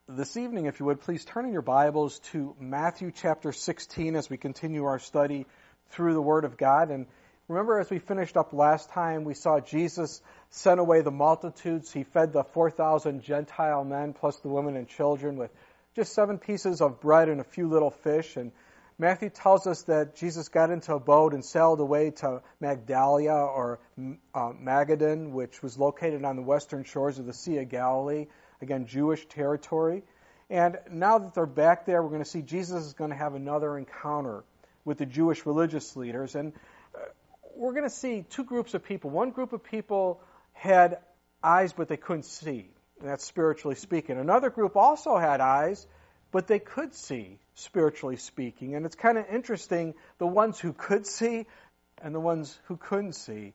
This evening, if you would, please turn in your Bibles to Matthew chapter 16 as we continue our study through the Word of God. And remember, as we finished up last time, we saw Jesus send away the multitudes. He fed the 4,000 Gentile men plus the women and children with just 7 pieces of bread and a few little fish. And Matthew tells us that Jesus got into a boat and sailed away to Magdala or Magadan, which was located on the western shores of the Sea of Galilee. Again, Jewish territory. And now that they're back there, we're going to see Jesus is going to have another encounter with the Jewish religious leaders. And we're going to see 2 groups of people. One group of people had eyes, but they couldn't see. And that's spiritually speaking. Another group also had eyes, but they could see, spiritually speaking. And it's kind of interesting, the ones who could see and the ones who couldn't see.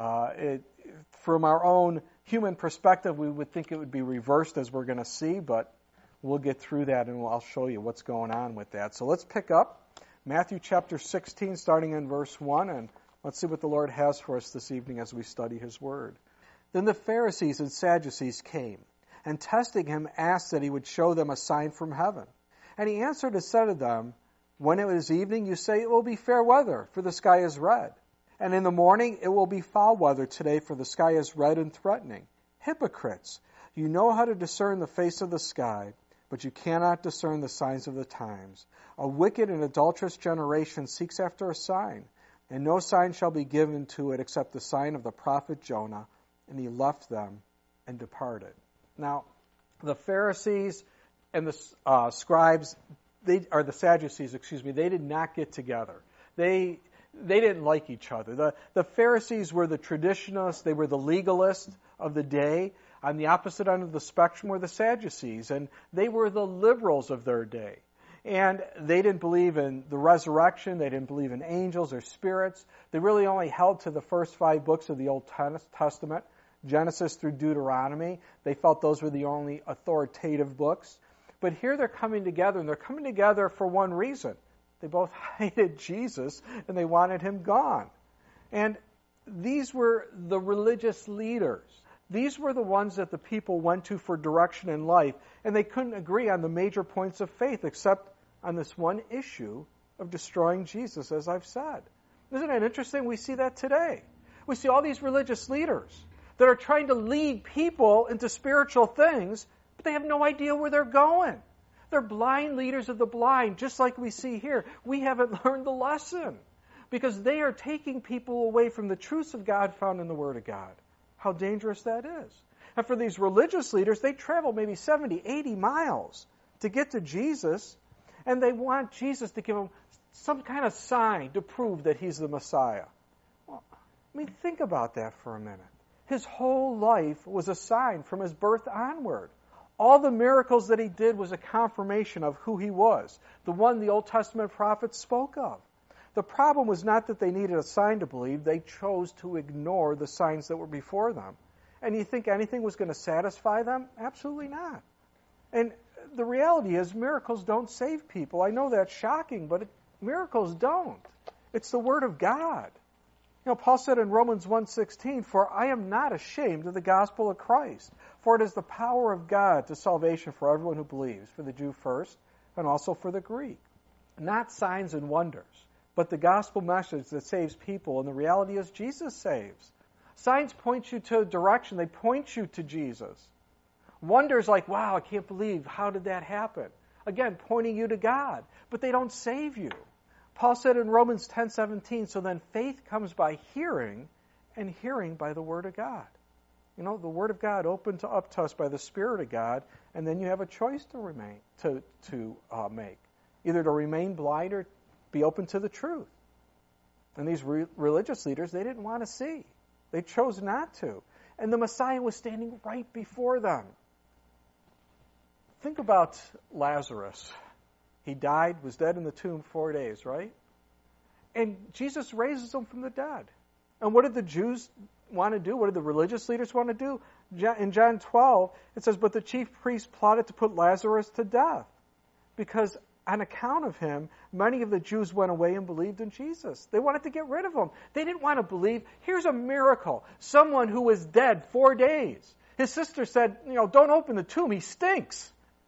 From our own human perspective, we would think it would be reversed, as we're going to see, but we'll get through that and I'll show you what's going on with that. So let's pick up Matthew chapter 16, starting in verse 1, and let's see what the Lord has for us this evening as we study His Word. Then the Pharisees and Sadducees came, and testing Him asked that He would show them a sign from heaven. And He answered and said to them, When it is evening, you say it will be fair weather, for the sky is red. And in the morning it will be foul weather today, for the sky is red and threatening. Hypocrites, you know how to discern the face of the sky, but you cannot discern the signs of the times. A wicked and adulterous generation seeks after a sign, and no sign shall be given to it except the sign of the prophet Jonah. And he left them and departed. Now, the Pharisees and the scribes, the Sadducees, they did not get together. They didn't like each other. The Pharisees were the traditionalists. They were the legalists of the day. On the opposite end of the spectrum were the Sadducees, and they were the liberals of their day. And they didn't believe in the resurrection. They didn't believe in angels or spirits. They really only held to the first 5 books of the Old Testament, Genesis through Deuteronomy. They felt those were the only authoritative books. But here they're coming together, and they're coming together for one reason. They both hated Jesus, and they wanted Him gone. And these were the religious leaders. These were the ones that the people went to for direction in life, and they couldn't agree on the major points of faith except on this one issue of destroying Jesus, as I've said. Isn't it interesting? We see that today. We see all these religious leaders that are trying to lead people into spiritual things, but they have no idea where they're going. They're blind leaders of the blind, just like we see here. We haven't learned the lesson because they are taking people away from the truths of God found in the Word of God. How dangerous that is. And for these religious leaders, they travel maybe 70, 80 miles to get to Jesus, and they want Jesus to give them some kind of sign to prove that He's the Messiah. Well, think about that for a minute. His whole life was a sign from His birth onward. All the miracles that He did was a confirmation of who He was, the one the Old Testament prophets spoke of. The problem was not that they needed a sign to believe. They chose to ignore the signs that were before them. And you think anything was going to satisfy them? Absolutely not. And the reality is miracles don't save people. I know that's shocking, but miracles don't. It's the Word of God. Paul said in Romans 1:16, For I am not ashamed of the gospel of Christ, for it is the power of God to salvation for everyone who believes, for the Jew first, and also for the Greek. Not signs and wonders, but the gospel message that saves people, and the reality is Jesus saves. Signs point you to direction. They point you to Jesus. Wonders like, wow, I can't believe, how did that happen? Again, pointing you to God, but they don't save you. Paul said in Romans 10:17, so then faith comes by hearing, and hearing by the Word of God. The Word of God opened up to us by the Spirit of God, and then you have a choice to make. Either to remain blind or be open to the truth. And these religious leaders, they didn't want to see. They chose not to. And the Messiah was standing right before them. Think about Lazarus. He died, was dead in the tomb 4 days, right? And Jesus raises him from the dead. And what did the Jews want to do? What did the religious leaders want to do? In John 12, it says, But the chief priests plotted to put Lazarus to death, because on account of him, many of the Jews went away and believed in Jesus. They wanted to get rid of him. They didn't want to believe. Here's a miracle. Someone who was dead 4 days. His sister said, don't open the tomb. He stinks.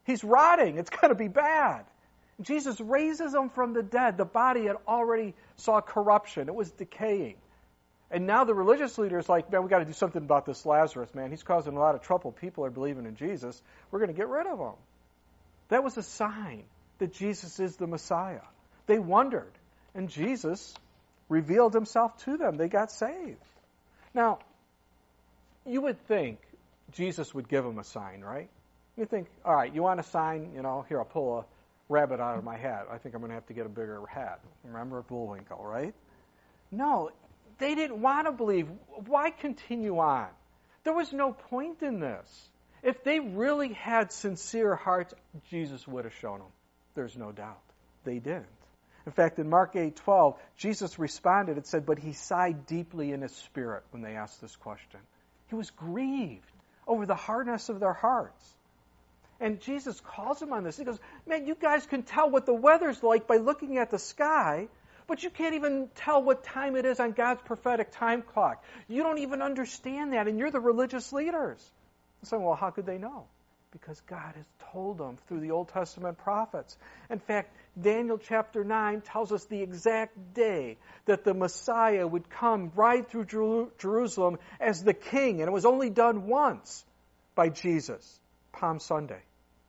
He's rotting. It's going to be bad. Jesus raises him from the dead. The body had already saw corruption. It was decaying. And now the religious leaders like, man, we got to do something about this Lazarus, man. He's causing a lot of trouble. People are believing in Jesus. We're going to get rid of him. That was a sign that Jesus is the Messiah. They wondered, and Jesus revealed himself to them. They got saved. Now, you would think Jesus would give them a sign, right? You think, all right, you want a sign? Here, I'll pull a rabbit out of my hat. I think I'm going to have to get a bigger hat. Remember Bullwinkle, right? No, they didn't want to believe. Why continue on? There was no point in this. If they really had sincere hearts, Jesus would have shown them. There's no doubt. They didn't. In fact, in Mark 8:12, Jesus responded. It said, but he sighed deeply in his spirit when they asked this question. He was grieved over the hardness of their hearts. And Jesus calls him on this. He goes, man, you guys can tell what the weather's like by looking at the sky, but you can't even tell what time it is on God's prophetic time clock. You don't even understand that, and you're the religious leaders. I said, well, how could they know? Because God has told them through the Old Testament prophets. In fact, Daniel chapter 9 tells us the exact day that the Messiah would come ride through Jerusalem as the king, and it was only done once by Jesus, Palm Sunday.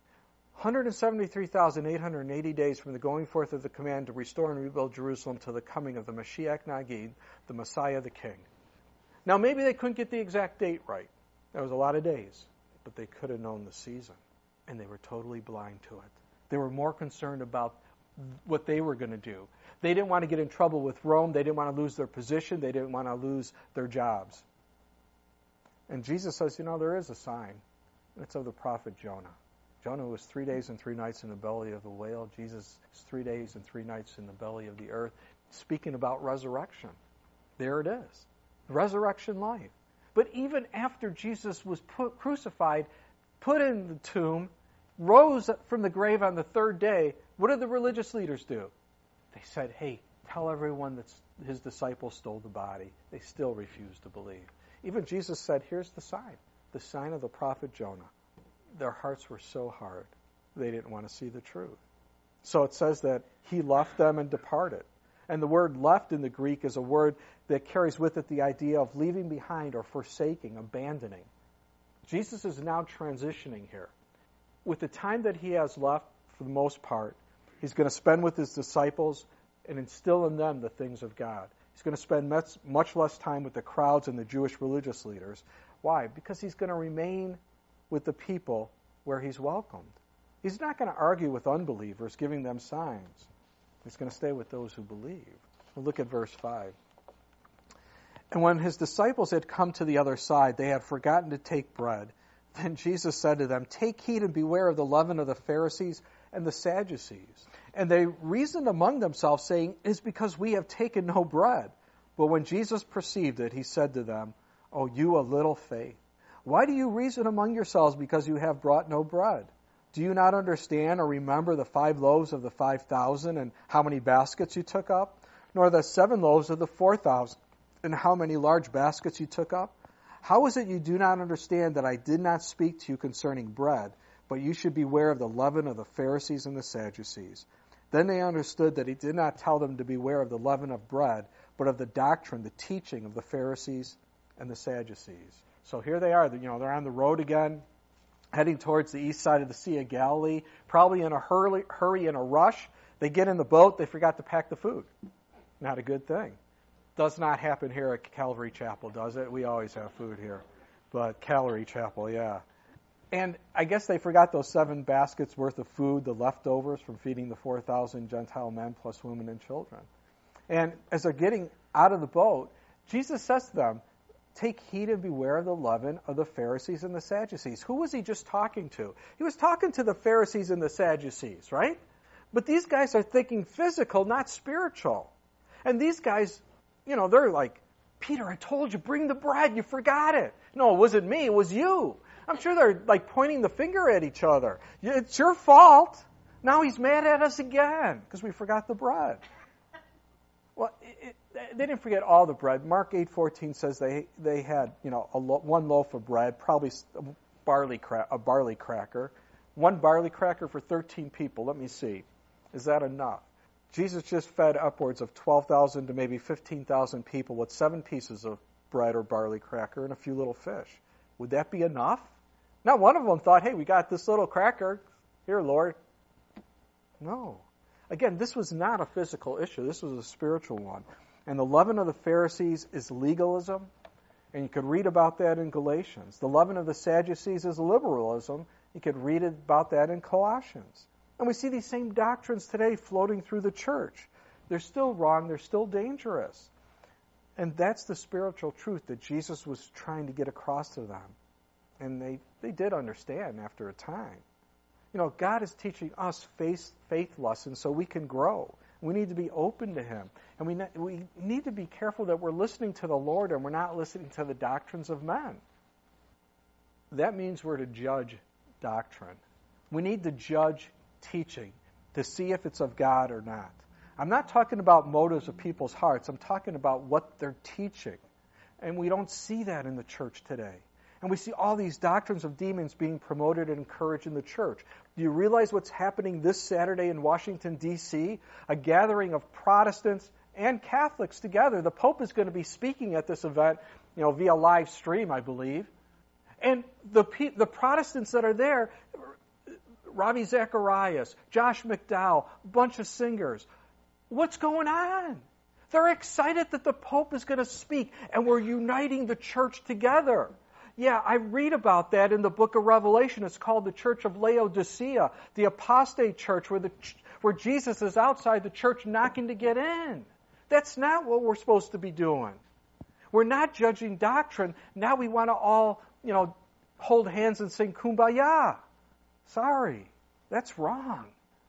173,880 days from the going forth of the command to restore and rebuild Jerusalem to the coming of the Mashiach Nagid, the Messiah, the King. Now, maybe they couldn't get the exact date right. There was a lot of days, but they could have known the season, and they were totally blind to it. They were more concerned about what they were going to do. They didn't want to get in trouble with Rome. They didn't want to lose their position. They didn't want to lose their jobs. And Jesus says, there is a sign. It's of the prophet Jonah. Jonah was 3 days and 3 nights in the belly of the whale. Jesus is 3 days and 3 nights in the belly of the earth, speaking about resurrection. There it is. Resurrection life. But even after Jesus was crucified, put in the tomb, rose from the grave on the third day, what did the religious leaders do? They said, hey, tell everyone that his disciples stole the body. They still refused to believe. Even Jesus said, here's the sign of the prophet Jonah. Their hearts were so hard, they didn't want to see the truth. So it says that he left them and departed. And the word left in the Greek is a word that carries with it the idea of leaving behind or forsaking, abandoning. Jesus is now transitioning here. With the time that he has left, for the most part, he's going to spend with his disciples and instill in them the things of God. He's going to spend much less time with the crowds and the Jewish religious leaders. Why? Because he's going to remain with the people where he's welcomed. He's not going to argue with unbelievers, giving them signs. He's going to stay with those who believe. We'll look at verse 5. And when his disciples had come to the other side, they had forgotten to take bread. Then Jesus said to them, take heed and beware of the leaven of the Pharisees and the Sadducees. And they reasoned among themselves, saying, it is because we have taken no bread. But when Jesus perceived it, he said to them, O you of little faith, why do you reason among yourselves because you have brought no bread? Do you not understand or remember the 5 loaves of the 5,000 and how many baskets you took up? Nor the 7 loaves of the 4,000 and how many large baskets you took up? How is it you do not understand that I did not speak to you concerning bread, but you should beware of the leaven of the Pharisees and the Sadducees? Then they understood that he did not tell them to beware of the leaven of bread, but of the doctrine, the teaching of the Pharisees and the Sadducees. So here they are, they're on the road again, heading towards the east side of the Sea of Galilee, probably in a hurry and a rush. They get in the boat, they forgot to pack the food. Not a good thing. Does not happen here at Calvary Chapel, does it? We always have food here. But Calvary Chapel, yeah. And I guess they forgot those 7 baskets worth of food, the leftovers from feeding the 4,000 Gentile men plus women and children. And as they're getting out of the boat, Jesus says to them, take heed and beware of the leaven of the Pharisees and the Sadducees. Who was he just talking to? He was talking to the Pharisees and the Sadducees, right? But these guys are thinking physical, not spiritual. And these guys, they're like, Peter, I told you, bring the bread. You forgot it. No, it wasn't me. It was you. I'm sure they're like pointing the finger at each other. It's your fault. Now he's mad at us again because we forgot the bread. Well, they didn't forget all the bread. Mark 8:14 says they had, one loaf of bread, probably a barley cracker, One barley cracker for 13 people. Let me see. Is that enough? Jesus just fed upwards of 12,000 to maybe 15,000 people with 7 pieces of bread or barley cracker and a few little fish. Would that be enough? Not one of them thought, hey, we got this little cracker. Here, Lord. No. Again, this was not a physical issue. This was a spiritual one. And the leaven of the Pharisees is legalism. And you could read about that in Galatians. The leaven of the Sadducees is liberalism. You could read about that in Colossians. And we see these same doctrines today floating through the church. They're still wrong. They're still dangerous. And that's the spiritual truth that Jesus was trying to get across to them. And they did understand after a time. You know, God is teaching us faith lessons so we can grow. We need to be open to Him. And we need to be careful that we're listening to the Lord and we're not listening to the doctrines of men. That means we're to judge doctrine. We need to judge teaching to see if it's of God or not. I'm not talking about motives of people's hearts. I'm talking about what they're teaching. And we don't see that in the church today. And we see all these doctrines of demons being promoted and encouraged in the church. Do you realize what's happening this Saturday in Washington, D.C.? A gathering of Protestants and Catholics together. The Pope is going to be speaking at this event, via live stream, I believe. And the Protestants that are there, Ravi Zacharias, Josh McDowell, a bunch of singers. What's going on? They're excited that the Pope is going to speak, and we're uniting the church together. Yeah, I read about that in the book of Revelation. It's called the Church of Laodicea, the apostate church where Jesus is outside the church knocking to get in. That's not what we're supposed to be doing. We're not judging doctrine. Now we want to all, hold hands and sing Kumbaya. Sorry, that's wrong.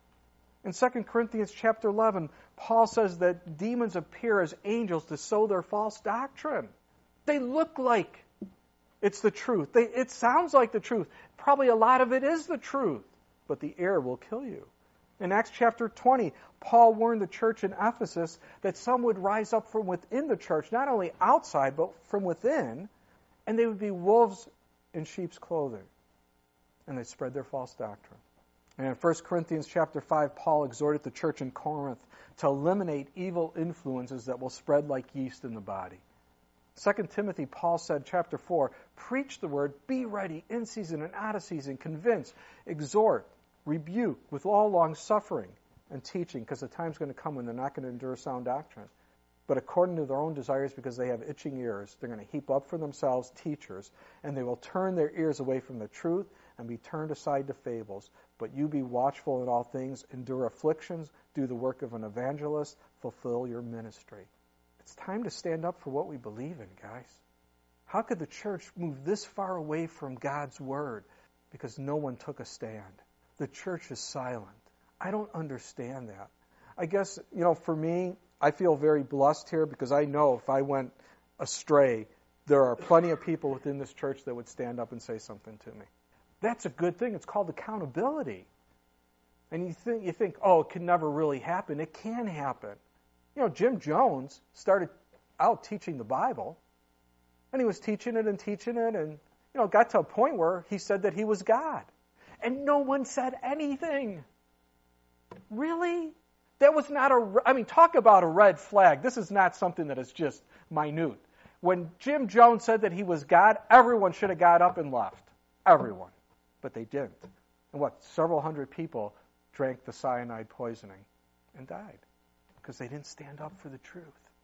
In 2 Corinthians chapter 11, Paul says that demons appear as angels to sow their false doctrine. They look like it's the truth. It sounds like the truth. Probably a lot of it is the truth, but the error will kill you. In Acts chapter 20, Paul warned the church in Ephesus that some would rise up from within the church, not only outside, but from within, and they would be wolves in sheep's clothing. And they'd spread their false doctrine. And in 1 Corinthians chapter 5, Paul exhorted the church in Corinth to eliminate evil influences that will spread like yeast in the body. 2 Timothy, Paul said, chapter 4, preach the word, be ready in season and out of season, convince, exhort, rebuke with all long suffering and teaching, because the time's going to come when they're not going to endure sound doctrine. But according to their own desires, because they have itching ears, they're going to heap up for themselves teachers, and they will turn their ears away from the truth and be turned aside to fables. But you be watchful in all things, endure afflictions, do the work of an evangelist, fulfill your ministry. It's time to stand up for what we believe in, guys. How could the church move this far away from God's word? Because no one took a stand. The church is silent. I don't understand that. I guess, for me, I feel very blessed here because I know if I went astray, there are plenty of people within this church that would stand up and say something to me. That's a good thing. It's called accountability. And you think, oh, it can never really happen. It can happen. Jim Jones started out teaching the Bible, and he was teaching it, and got to a point where he said that he was God. And no one said anything. Really? That was not talk about a red flag. This is not something that is just minute. When Jim Jones said that he was God, everyone should have got up and left. Everyone. But they didn't. And several hundred people drank the cyanide poisoning and died because they didn't stand up for the truth.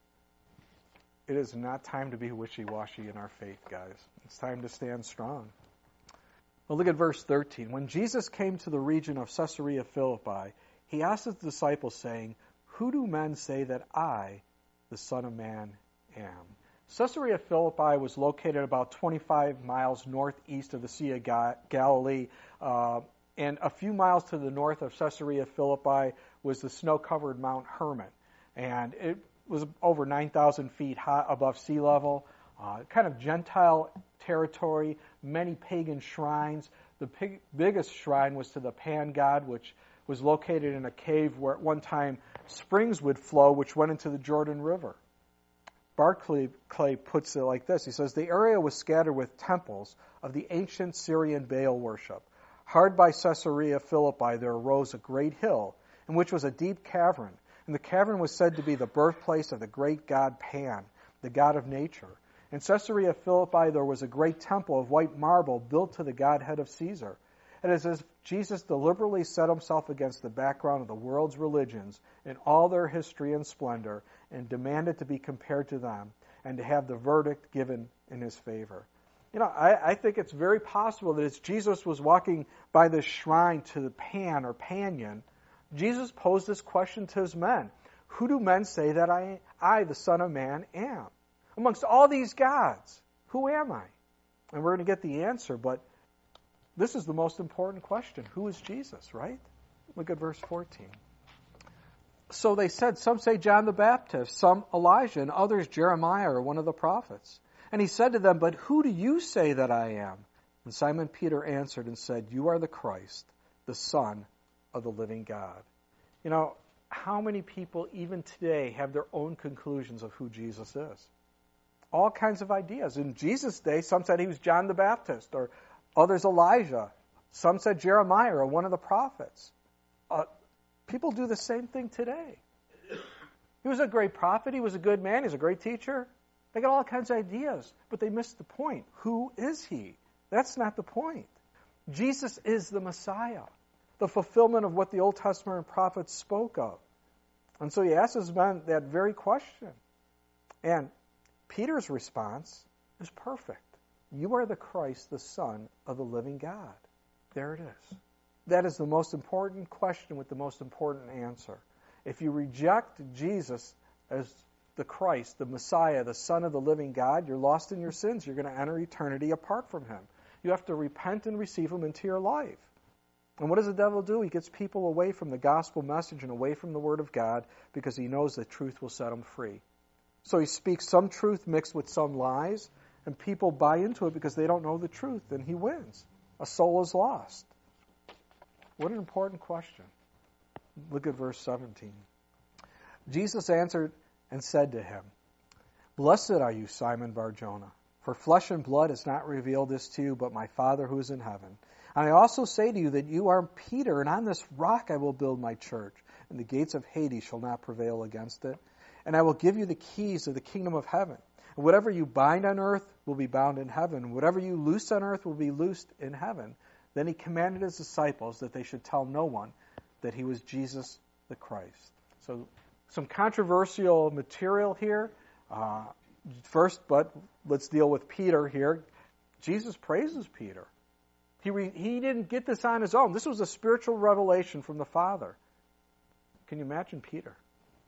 It is not time to be wishy-washy in our faith, guys. It's time to stand strong. Well, look at verse 13. When Jesus came to the region of Caesarea Philippi, he asked his disciples, saying, who do men say that I, the Son of Man, am? Caesarea Philippi was located about 25 miles northeast of the Sea of Galilee, and a few miles to the north of Caesarea Philippi was the snow-covered Mount Hermon. And it was over 9,000 feet high above sea level, kind of Gentile territory, many pagan shrines. The biggest shrine was to the Pan god, which was located in a cave where at one time springs would flow, which went into the Jordan River. Barclay puts it like this. He says, the area was scattered with temples of the ancient Syrian Baal worship. Hard by Caesarea Philippi there arose a great hill, in which was a deep cavern, and the cavern was said to be the birthplace of the great god Pan, the god of nature. In Caesarea Philippi there was a great temple of white marble built to the godhead of Caesar. It is as if Jesus deliberately set himself against the background of the world's religions in all their history and splendor, and demanded to be compared to them, and to have the verdict given in his favor. I think it's very possible that as Jesus was walking by this shrine to the Pan or Panion, Jesus posed this question to his men. Who do men say that I, the Son of Man, am? Amongst all these gods, who am I? And we're going to get the answer, but this is the most important question. Who is Jesus, right? Look at verse 14. So they said, some say John the Baptist, some Elijah, and others Jeremiah or one of the prophets. And he said to them, but who do you say that I am? And Simon Peter answered and said, you are the Christ, the Son of the living God. How many people even today have their own conclusions of who Jesus is? All kinds of ideas. In Jesus' day, some said he was John the Baptist, or others Elijah. Some said Jeremiah or one of the prophets. People do the same thing today. He was a great prophet. He was a good man. He's a great teacher. They got all kinds of ideas, but they missed the point. Who is he? That's not the point. Jesus is the Messiah, the fulfillment of what the Old Testament prophets spoke of. And so he asked his men that very question. And Peter's response is perfect. You are the Christ, the Son of the living God. There it is. That is the most important question with the most important answer. If you reject Jesus as the Christ, the Messiah, the Son of the living God, you're lost in your sins. You're going to enter eternity apart from him. You have to repent and receive him into your life. And what does the devil do? He gets people away from the gospel message and away from the Word of God because he knows that truth will set them free. So he speaks some truth mixed with some lies, and people buy into it because they don't know the truth, and he wins. A soul is lost. What an important question. Look at verse 17. Jesus answered and said to him, Blessed are you, Simon Bar-Jonah, for flesh and blood has not revealed this to you, but my Father who is in heaven. And I also say to you that you are Peter, and on this rock I will build my church, and the gates of Hades shall not prevail against it. And I will give you the keys of the kingdom of heaven. And whatever you bind on earth will be bound in heaven, and whatever you loose on earth will be loosed in heaven. Then he commanded his disciples that they should tell no one that he was Jesus the Christ. So some controversial material here. First, but let's deal with Peter here. Jesus praises Peter. He didn't get this on his own. This was a spiritual revelation from the Father. Can you imagine Peter?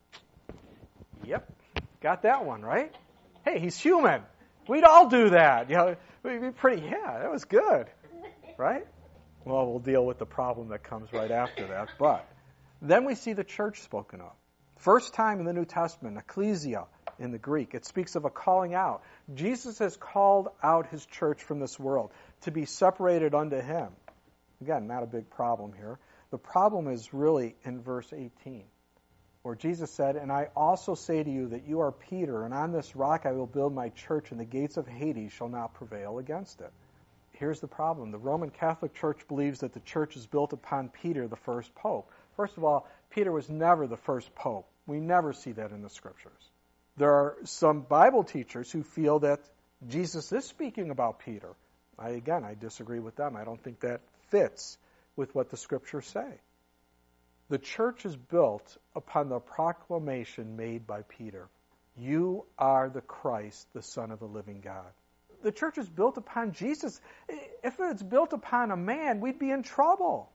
Yep, got that one, right? Hey, he's human. We'd all do that. We'd be pretty, that was good, right? Well, we'll deal with the problem that comes right after that. But then we see the church spoken of. First time in the New Testament, ecclesia in the Greek. It speaks of a calling out. Jesus has called out his church from this world to be separated unto him. Again, not a big problem here. The problem is really in verse 18, where Jesus said, And I also say to you that you are Peter, and on this rock I will build my church, and the gates of Hades shall not prevail against it. Here's the problem. The Roman Catholic Church believes that the church is built upon Peter, the first pope. First of all, Peter was never the first pope. We never see that in the Scriptures. There are some Bible teachers who feel that Jesus is speaking about Peter. I disagree with them. I don't think that fits with what the Scriptures say. The church is built upon the proclamation made by Peter. You are the Christ, the Son of the living God. The church is built upon Jesus. If it's built upon a man, we'd be in trouble.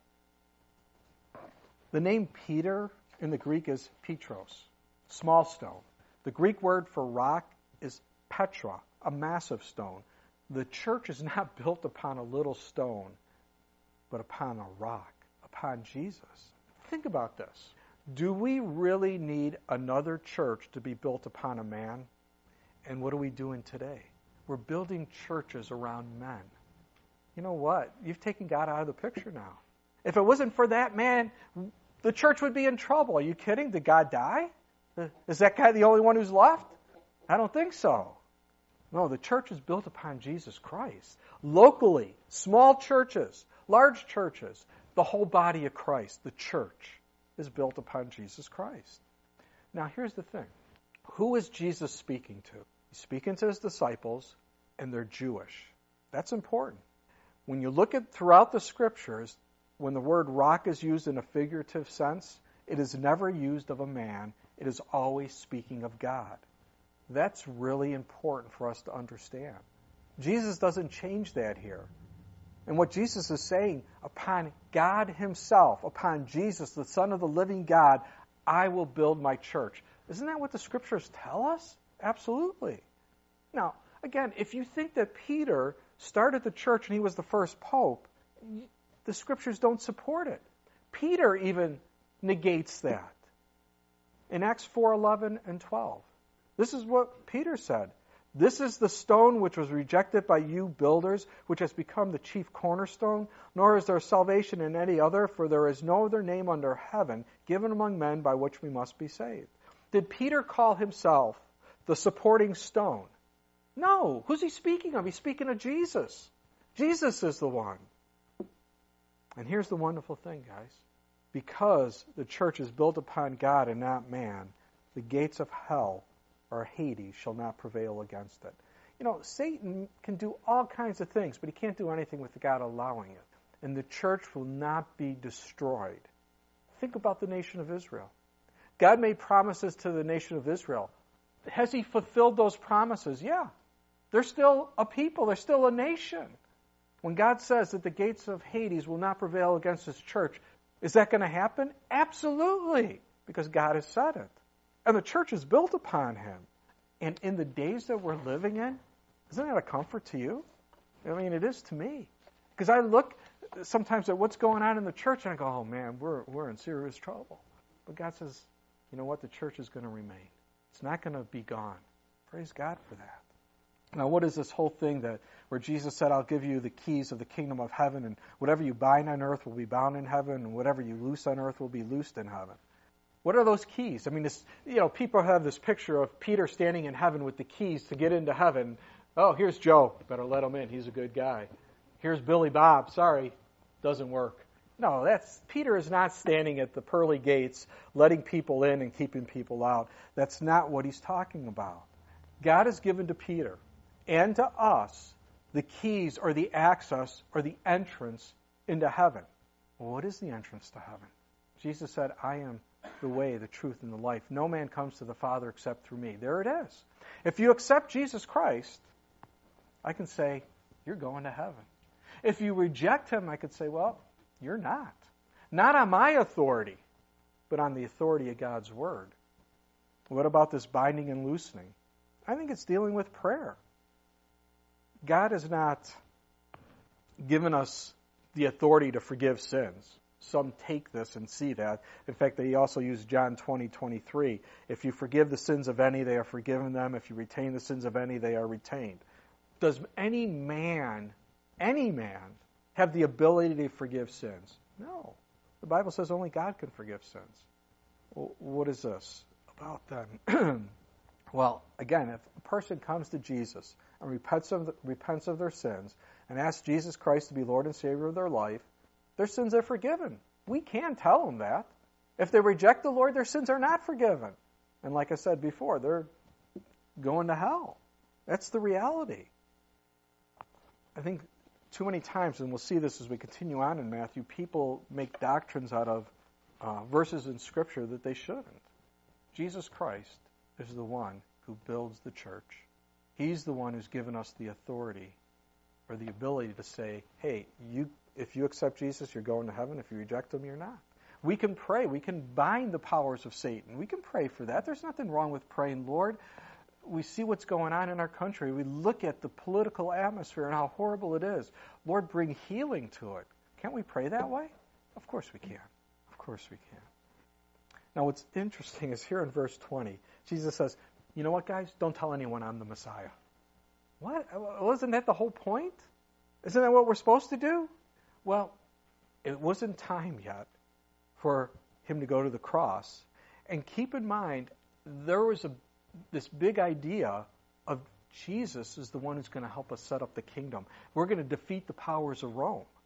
The name Peter in the Greek is Petros, small stone. The Greek word for rock is Petra, a massive stone. The church is not built upon a little stone, but upon a rock, upon Jesus. Think about this. Do we really need another church to be built upon a man? And what are we doing today? We're building churches around men. You know what? You've taken God out of the picture now. If it wasn't for that man, the church would be in trouble. Are you kidding? Did God die? Is that guy the only one who's left? I don't think so. No, the church is built upon Jesus Christ. Locally, small churches, Large churches, the whole body of Christ, the church, is built upon Jesus Christ. Now, here's the thing. Who is Jesus speaking to? He's speaking to his disciples, and they're Jewish. That's important. When you look at throughout the Scriptures, when the word rock is used in a figurative sense, it is never used of a man. It is always speaking of God. That's really important for us to understand. Jesus doesn't change that here. And what Jesus is saying, upon God himself, upon Jesus, the Son of the living God, I will build my church. Isn't that what the Scriptures tell us? Absolutely. Now, again, if you think that Peter started the church and he was the first pope, the Scriptures don't support it. Peter even negates that. In Acts 4:11 and 12. This is what Peter said. This is the stone which was rejected by you builders, which has become the chief cornerstone. Nor is there salvation in any other, for there is no other name under heaven given among men by which we must be saved. Did Peter call himself the supporting stone? No. Who's he speaking of? He's speaking of Jesus. Jesus is the one. And here's the wonderful thing, guys. Because the church is built upon God and not man, the gates of hell or Hades shall not prevail against it. You know, Satan can do all kinds of things, but he can't do anything with God allowing it. And the church will not be destroyed. Think about the nation of Israel. God made promises to the nation of Israel. Has he fulfilled those promises? Yeah. They're still a people. They're still a nation. When God says that the gates of Hades will not prevail against his church, is that going to happen? Absolutely, because God has said it. And the church is built upon him. And in the days that we're living in, isn't that a comfort to you? I mean, it is to me. Because I look sometimes at what's going on in the church and I go, oh man, we're in serious trouble. But God says, you know what? The church is going to remain. It's not going to be gone. Praise God for that. Now, what is this whole thing that where Jesus said, I'll give you the keys of the kingdom of heaven, and whatever you bind on earth will be bound in heaven, and whatever you loose on earth will be loosed in heaven? What are those keys? I mean, people have this picture of Peter standing in heaven with the keys to get into heaven. Oh, here's Joe. Better let him in. He's a good guy. Here's Billy Bob. Sorry, doesn't work. No, Peter is not standing at the pearly gates, letting people in and keeping people out. That's not what he's talking about. God has given to Peter and to us the keys or the access or the entrance into heaven. Well, what is the entrance to heaven? Jesus said, I am the way, the truth, and the life. No man comes to the Father except through me. There it is. If you accept Jesus Christ, I can say, you're going to heaven. If you reject him, I could say, well, you're not. Not on my authority, but on the authority of God's Word. What about this binding and loosening? I think it's dealing with prayer. God has not given us the authority to forgive sins. Some take this and see that. In fact, they also use John 20:23. If you forgive the sins of any, they are forgiven them. If you retain the sins of any, they are retained. Does any man have the ability to forgive sins? No. The Bible says only God can forgive sins. Well, what is this about then? Well, again, if a person comes to Jesus and repents of their sins and asks Jesus Christ to be Lord and Savior of their life, their sins are forgiven. We can tell them that. If they reject the Lord, their sins are not forgiven. And like I said before, they're going to hell. That's the reality. I think too many times, and we'll see this as we continue on in Matthew, people make doctrines out of verses in Scripture that they shouldn't. Jesus Christ is the one who builds the church. He's the one who's given us the authority or the ability to say, hey, if you accept Jesus, you're going to heaven. If you reject him, you're not. We can pray. We can bind the powers of Satan. We can pray for that. There's nothing wrong with praying, Lord, we see what's going on in our country. We look at the political atmosphere and how horrible it is. Lord, bring healing to it. Can't we pray that way? Of course we can. Of course we can. Now, what's interesting is here in verse 20, Jesus says, you know what, guys? Don't tell anyone I'm the Messiah. What? Wasn't that the whole point? Isn't that what we're supposed to do? Well, it wasn't time yet for him to go to the cross. And keep in mind, there was this big idea of Jesus is the one who's going to help us set up the kingdom. We're going to defeat the powers of Rome.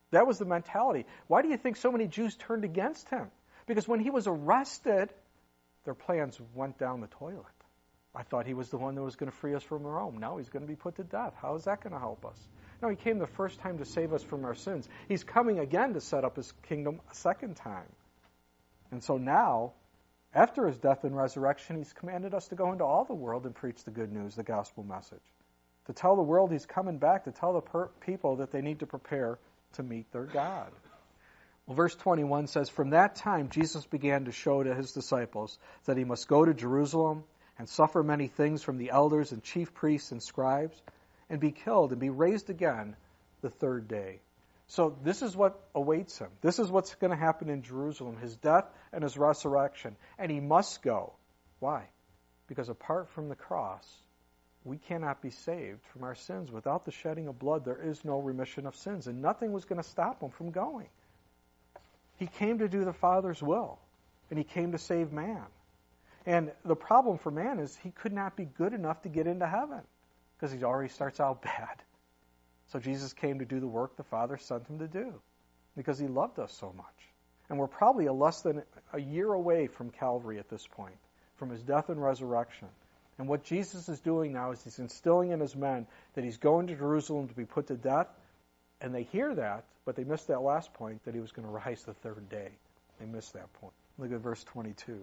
That was the mentality. Why do you think so many Jews turned against him? Because when he was arrested, their plans went down the toilet. I thought he was the one that was going to free us from Rome. Now he's going to be put to death. How is that going to help us? No, he came the first time to save us from our sins. He's coming again to set up his kingdom a second time. And so now, after his death and resurrection, he's commanded us to go into all the world and preach the good news, the gospel message. To tell the world he's coming back, to tell the people that they need to prepare to meet their God. Well, verse 21 says, "From that time Jesus began to show to his disciples that he must go to Jerusalem and suffer many things from the elders and chief priests and scribes, and be killed and be raised again the third day." So this is what awaits him. This is what's going to happen in Jerusalem, his death and his resurrection. And he must go. Why? Because apart from the cross, we cannot be saved from our sins. Without the shedding of blood, there is no remission of sins. And nothing was going to stop him from going. He came to do the Father's will. And he came to save man. And the problem for man is he could not be good enough to get into heaven. Because he already starts out bad. So Jesus came to do the work the Father sent him to do. Because he loved us so much. And we're probably less than a year away from Calvary at this point. From his death and resurrection. And what Jesus is doing now is he's instilling in his men that he's going to Jerusalem to be put to death. And they hear that, but they missed that last point, that he was going to rise the third day. They missed that point. Look at verse 22.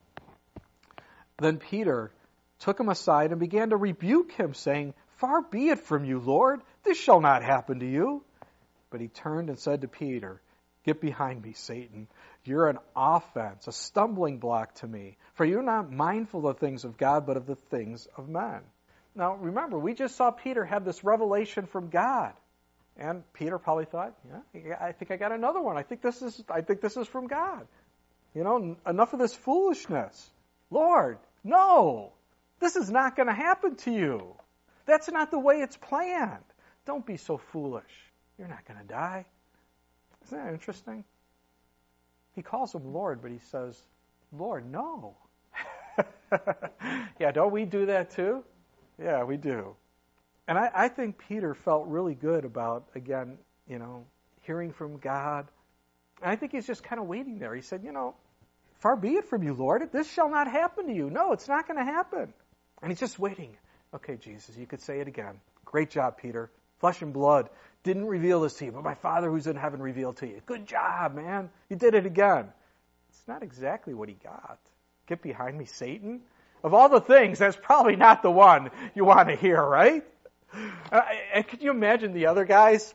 "Then Peter took him aside and began to rebuke him, saying, 'Far be it from you, Lord, this shall not happen to you.' But he turned and said to Peter, 'Get behind me, Satan. You're an offense, a stumbling block to me. For you're not mindful of the things of God, but of the things of men.'" Now, remember, we just saw Peter have this revelation from God. And Peter probably thought, yeah, I think I got another one. I think this is from God. Enough of this foolishness. Lord, no, this is not going to happen to you. That's not the way it's planned. Don't be so foolish. You're not going to die. Isn't that interesting? He calls him Lord, but he says, Lord, no. Yeah, don't we do that too? Yeah, we do. And I think Peter felt really good about, again, hearing from God. And I think he's just kind of waiting there. He said, "Far be it from you, Lord. This shall not happen to you." No, it's not going to happen. And he's just waiting. Okay, Jesus, you could say it again. Great job, Peter. Flesh and blood didn't reveal this to you, but my Father who's in heaven revealed to you. Good job, man. You did it again. It's not exactly what he got. Get behind me, Satan. Of all the things, that's probably not the one you want to hear, right? And could you imagine the other guys?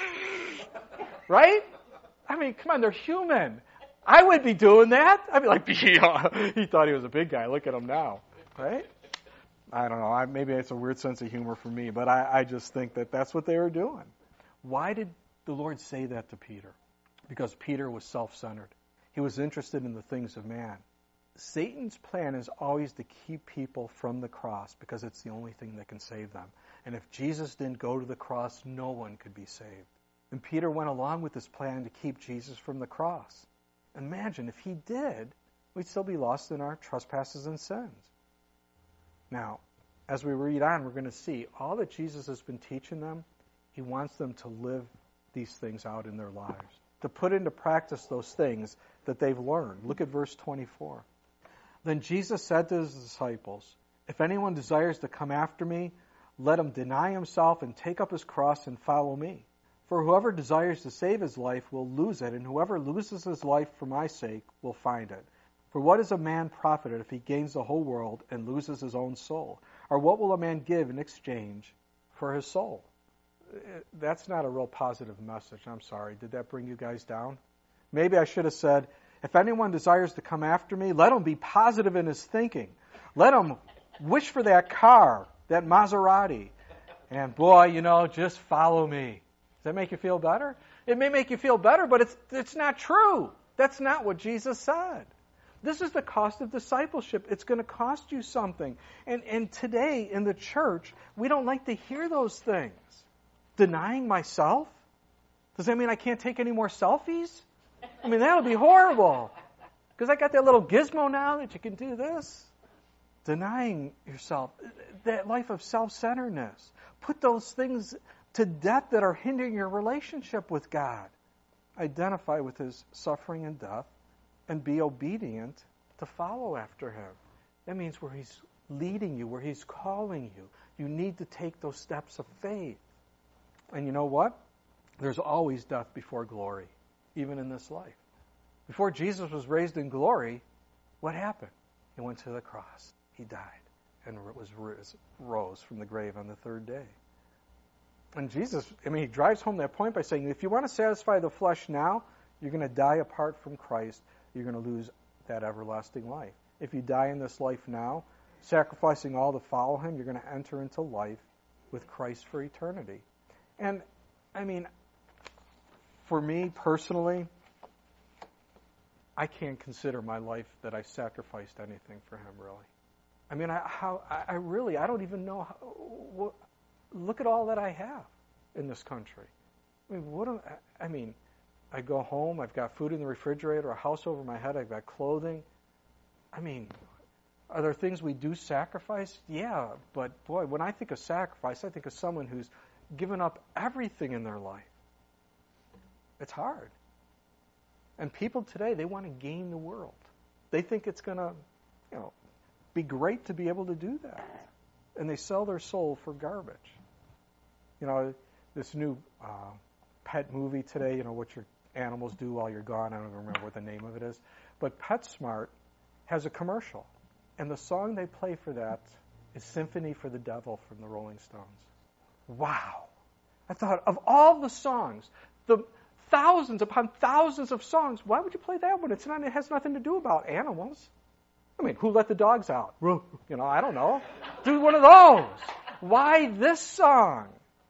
Right? I mean, come on, they're human. I would be doing that. I'd be like, he thought he was a big guy. Look at him now. Right? I don't know. Maybe it's a weird sense of humor for me, but I just think that that's what they were doing. Why did the Lord say that to Peter? Because Peter was self-centered. He was interested in the things of man. Satan's plan is always to keep people from the cross because it's the only thing that can save them. And if Jesus didn't go to the cross, no one could be saved. And Peter went along with this plan to keep Jesus from the cross. Imagine if he did, we'd still be lost in our trespasses and sins. Now, as we read on, we're going to see all that Jesus has been teaching them. He wants them to live these things out in their lives, to put into practice those things that they've learned. Look at verse 24. "Then Jesus said to his disciples, 'If anyone desires to come after me, let him deny himself and take up his cross and follow me. For whoever desires to save his life will lose it, and whoever loses his life for my sake will find it. For what is a man profited if he gains the whole world and loses his own soul? Or what will a man give in exchange for his soul?'" That's not a real positive message. I'm sorry. Did that bring you guys down? Maybe I should have said, "If anyone desires to come after me, let him be positive in his thinking. Let him wish for that car, that Maserati. And boy, just follow me." Does that make you feel better? It may make you feel better, but it's not true. That's not what Jesus said. This is the cost of discipleship. It's going to cost you something. And today in the church, we don't like to hear those things. Denying myself? Does that mean I can't take any more selfies? I mean, that'll be horrible. Because I got that little gizmo now that you can do this. Denying yourself. That life of self-centeredness. Put those things to death that are hindering your relationship with God. identify with his suffering and death and be obedient to follow after him. That means where he's leading you, where he's calling you, you need to take those steps of faith. And you know what? There's always death before glory, even in this life. Before Jesus was raised in glory, what happened? He went to the cross. He died and rose from the grave on the third day. And Jesus, he drives home that point by saying, if you want to satisfy the flesh now, you're going to die apart from Christ. You're going to lose that everlasting life. If you die in this life now, sacrificing all to follow him, you're going to enter into life with Christ for eternity. And, for me personally, I can't consider my life that I sacrificed anything for him, really. I don't even know look at all that I have in this country. I go home, I've got food in the refrigerator, a house over my head, I've got clothing. Are there things we do sacrifice? Yeah, but boy, when I think of sacrifice, I think of someone who's given up everything in their life. It's hard. And people today, they want to gain the world. They think it's going to, be great to be able to do that. And they sell their soul for garbage. This new pet movie today, what your animals do while you're gone. I don't even remember what the name of it is. But PetSmart has a commercial. And the song they play for that is Symphony for the Devil from the Rolling Stones. Wow. I thought, of all the songs, the thousands upon thousands of songs, why would you play that one? It has nothing to do about animals. Who let the dogs out? I don't know. Do one of those. Why this song?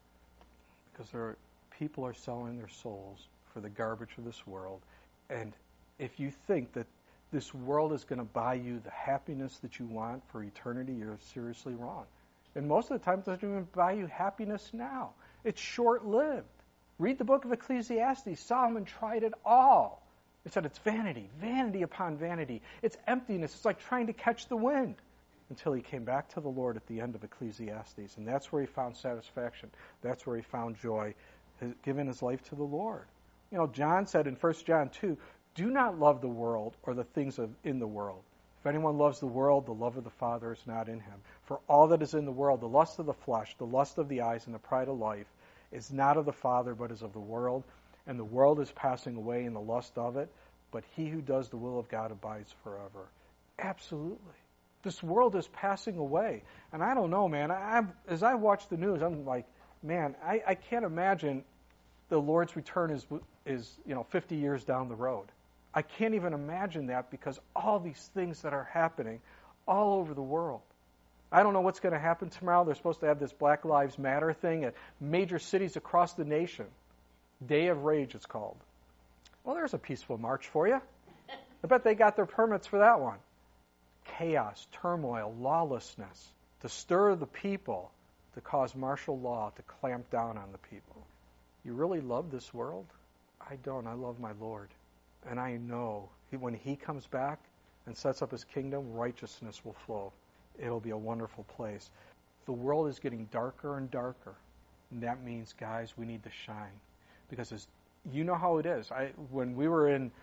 Because people are selling their souls for the garbage of this world. And if you think that this world is going to buy you the happiness that you want for eternity, you're seriously wrong. And most of the time, it doesn't even buy you happiness now. It's short-lived. Read the book of Ecclesiastes. Solomon tried it all. It said it's vanity, vanity upon vanity. It's emptiness. It's like trying to catch the wind. Until he came back to the Lord at the end of Ecclesiastes. And that's where he found satisfaction. That's where he found joy, giving his life to the Lord. John said in 1 John 2, do not love the world or the things in the world. If anyone loves the world, the love of the Father is not in him. For all that is in the world, the lust of the flesh, the lust of the eyes, and the pride of life, is not of the Father, but is of the world. And the world is passing away in the lust of it, but he who does the will of God abides forever. Absolutely. This world is passing away. And I don't know, man. As I watch the news, I'm like, man, I can't imagine the Lord's return is 50 years down the road. I can't even imagine that because all these things that are happening all over the world. I don't know what's going to happen tomorrow. They're supposed to have this Black Lives Matter thing at major cities across the nation. Day of Rage, it's called. Well, there's a peaceful march for you. I bet they got their permits for that one. Chaos, turmoil, lawlessness, to stir the people, to cause martial law, to clamp down on the people. You really love this world? I don't. I love my Lord. And I know when he comes back and sets up his kingdom, righteousness will flow. It'll be a wonderful place. The world is getting darker and darker. And that means, guys, we need to shine. Because you know how it is. When we were in,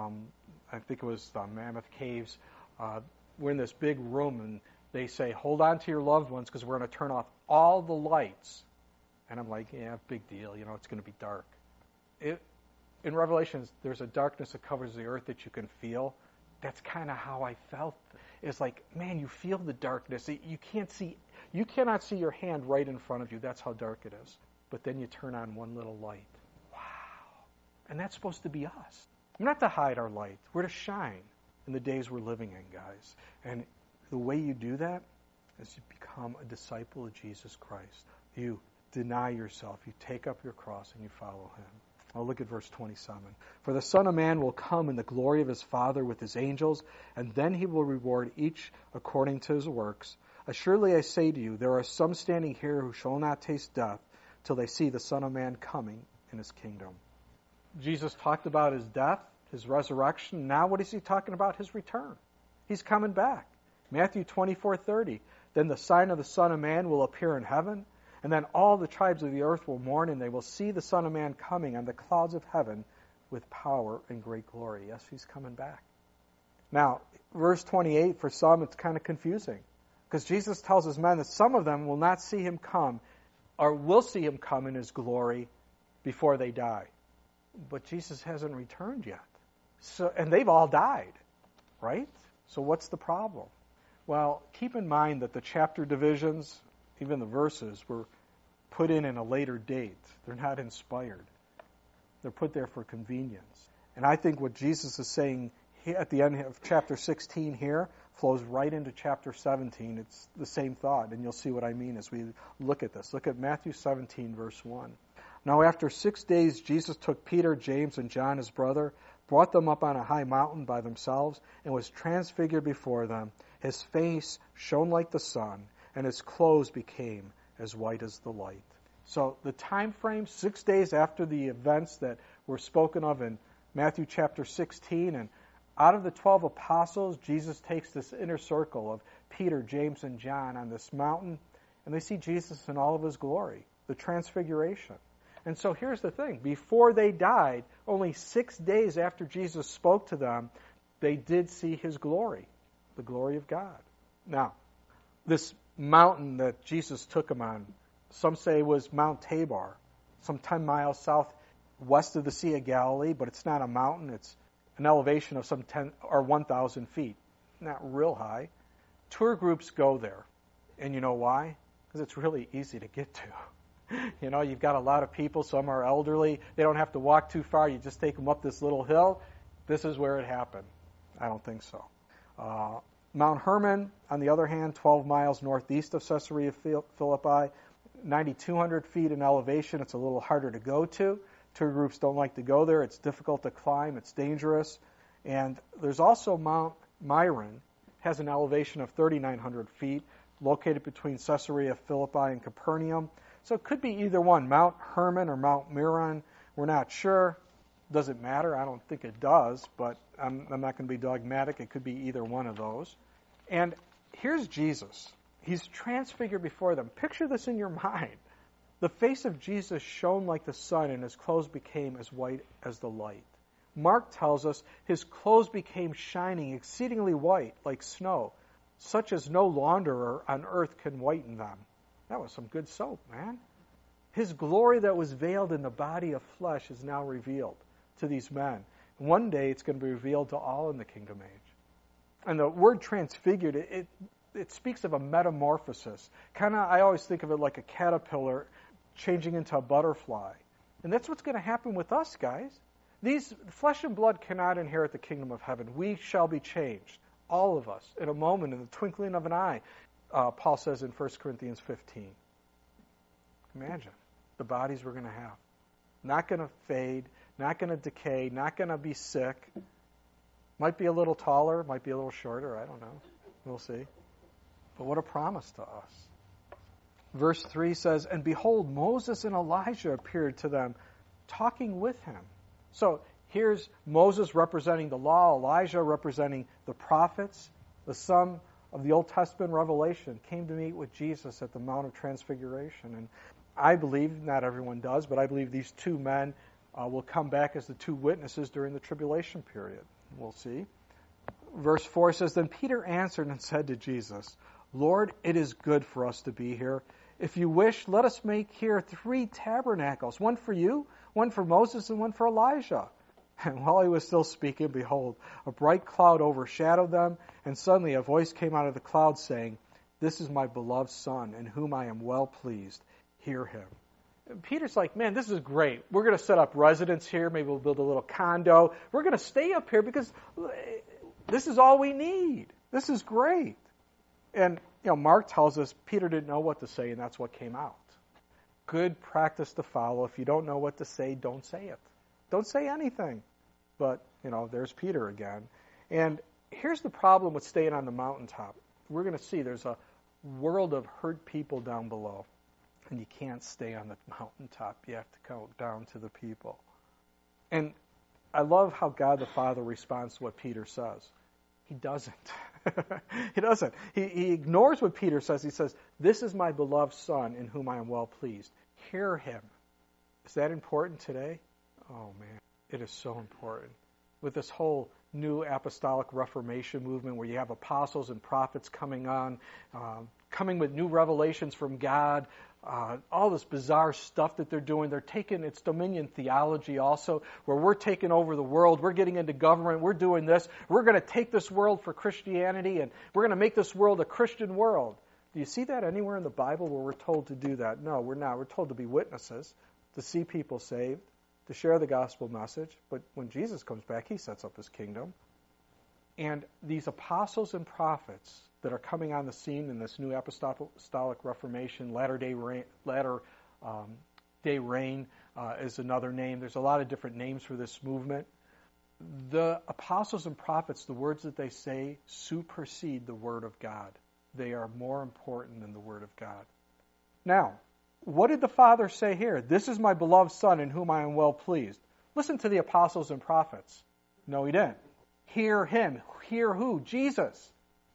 I think it was the Mammoth Caves, we're in this big room and they say, hold on to your loved ones because we're going to turn off all the lights. And I'm like, yeah, big deal. It's going to be dark. In Revelations, there's a darkness that covers the earth that you can feel. That's kind of how I felt. It's like, man, you feel the darkness. You cannot see your hand right in front of you. That's how dark it is. But then you turn on one little light. Wow. And that's supposed to be us. We're not to hide our light. We're to shine in the days we're living in, guys. And the way you do that is you become a disciple of Jesus Christ. You deny yourself. You take up your cross and you follow him. I'll look at verse 27. For the Son of Man will come in the glory of his Father with his angels, and then he will reward each according to his works. Assuredly I say to you, there are some standing here who shall not taste death till they see the Son of Man coming in his kingdom. Jesus talked about his death, his resurrection. Now what is he talking about? His return. He's coming back. Matthew 24:30. Then the sign of the Son of Man will appear in heaven, and then all the tribes of the earth will mourn, and they will see the Son of Man coming on the clouds of heaven with power and great glory. Yes, he's coming back. Now, verse 28, for some, it's kind of confusing. Because Jesus tells his men that some of them will not see him come, or will see him come in his glory before they die. But Jesus hasn't returned yet. And they've all died, right? So what's the problem? Well, keep in mind that the chapter divisions, even the verses, were put in a later date. They're not inspired. They're put there for convenience. And I think what Jesus is saying at the end of chapter 16 here flows right into chapter 17. It's the same thought, and you'll see what I mean as we look at this. Look at Matthew 17, verse 1. Now after 6 days, Jesus took Peter, James, and John, his brother, brought them up on a high mountain by themselves, and was transfigured before them. His face shone like the sun, and his clothes became as white as the light. So the time frame, 6 days after the events that were spoken of in Matthew chapter 16, and out of the 12 apostles, Jesus takes this inner circle of Peter, James, and John on this mountain, and they see Jesus in all of his glory, the transfiguration. And so here's the thing. Before they died, only 6 days after Jesus spoke to them, they did see his glory, the glory of God. Now, this mountain that Jesus took them on, some say was Mount Tabor, some 10 miles southwest of the Sea of Galilee, but it's not a mountain. It's an elevation of some 10 or 1,000 feet. Not real high. Tour groups go there. And you know why? Because it's really easy to get to. You know, you've got a lot of people. Some are elderly. They don't have to walk too far. You just take them up this little hill. This is where it happened. I don't think so. Mount Hermon, on the other hand, 12 miles northeast of Caesarea Philippi, 9,200 feet in elevation. It's a little harder to go to. Tour groups don't like to go there. It's difficult to climb. It's dangerous. And there's also Mount Myron, has an elevation of 3,900 feet, located between Caesarea Philippi and Capernaum. So it could be either one, Mount Hermon or Mount Meron. We're not sure. Does it matter? I don't think it does, but I'm not going to be dogmatic. It could be either one of those. And here's Jesus. He's transfigured before them. Picture this in your mind. The face of Jesus shone like the sun, and his clothes became as white as the light. Mark tells us his clothes became shining, exceedingly white, like snow, such as no launderer on earth can whiten them. That was some good soap, man. His glory that was veiled in the body of flesh is now revealed to these men. One day it's going to be revealed to all in the kingdom age. And the word transfigured, it speaks of a metamorphosis. I always think of it like a caterpillar changing into a butterfly. And that's what's going to happen with us, guys. These flesh and blood cannot inherit the kingdom of heaven. We shall be changed, all of us, in a moment, in the twinkling of an eye. Paul says in 1 Corinthians 15. Imagine the bodies we're going to have. Not going to fade, not going to decay, not going to be sick. Might be a little taller, might be a little shorter, I don't know. We'll see. But what a promise to us. Verse 3 says, and behold, Moses and Elijah appeared to them, talking with him. So here's Moses representing the law, Elijah representing the prophets. The sum of the Old Testament revelation came to meet with Jesus at the Mount of Transfiguration. And I believe, not everyone does, but I believe these two men will come back as the two witnesses during the tribulation period. We'll see. Verse 4 says, then Peter answered and said to Jesus, Lord, it is good for us to be here. If you wish, let us make here 3 tabernacles, one for you, one for Moses, and one for Elijah. And while he was still speaking, behold, a bright cloud overshadowed them, and suddenly a voice came out of the cloud saying, this is my beloved Son, in whom I am well pleased. Hear him. And Peter's like, man, this is great. We're going to set up residence here. Maybe we'll build a little condo. We're going to stay up here because this is all we need. This is great. And, Mark tells us Peter didn't know what to say, and that's what came out. Good practice to follow. If you don't know what to say, don't say it. Don't say anything. But, there's Peter again. And here's the problem with staying on the mountaintop. We're going to see there's a world of hurt people down below. And you can't stay on the mountaintop. You have to go down to the people. And I love how God the Father responds to what Peter says. He doesn't. He doesn't. He ignores what Peter says. He says, this is my beloved Son in whom I am well pleased. Hear him. Is that important today? Oh, man. It is so important. With this whole new apostolic reformation movement where you have apostles and prophets coming on, coming with new revelations from God, all this bizarre stuff that they're doing. They're taking, it's dominion theology also, where we're taking over the world, we're getting into government, we're doing this, we're going to take this world for Christianity, and we're going to make this world a Christian world. Do you see that anywhere in the Bible where we're told to do that? No, we're not. We're told to be witnesses, to see people saved, to share the gospel message. But when Jesus comes back, he sets up his kingdom. And these apostles and prophets that are coming on the scene in this new apostolic reformation, latter day reign is another name. There's a lot of different names for this movement. The apostles and prophets, the words that they say, supersede the word of God. They are more important than the word of God. Now, what did the Father say here? This is my beloved Son in whom I am well pleased. Listen to the apostles and prophets. No, he didn't. Hear him. Hear who? Jesus.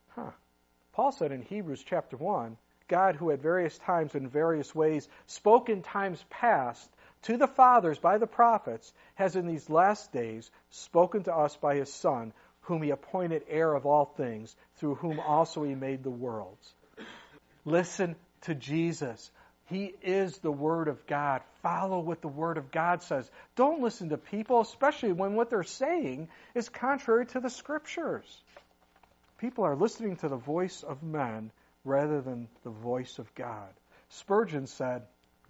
Paul said in Hebrews chapter 1, God, who at various times in various ways spoke in times past to the fathers by the prophets, has in these last days spoken to us by his Son, whom he appointed heir of all things, through whom also he made the worlds. Listen to Jesus. He is the Word of God. Follow what the Word of God says. Don't listen to people, especially when what they're saying is contrary to the Scriptures. People are listening to the voice of men rather than the voice of God. Spurgeon said,